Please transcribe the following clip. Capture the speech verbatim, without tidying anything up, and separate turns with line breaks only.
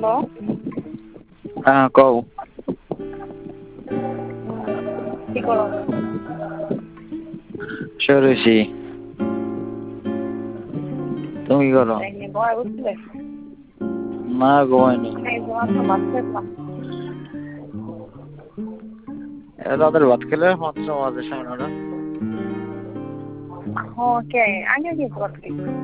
hello'
আহ কও
কি কৰ
চৰছি তুমি কি কর
ঘুমাই উঠছিলে
না ঘুমাইনি রাতের ভাত খেলে মাত্র বাজে সাড়ে নটা
হ কে আগে কি ভাত খাইছি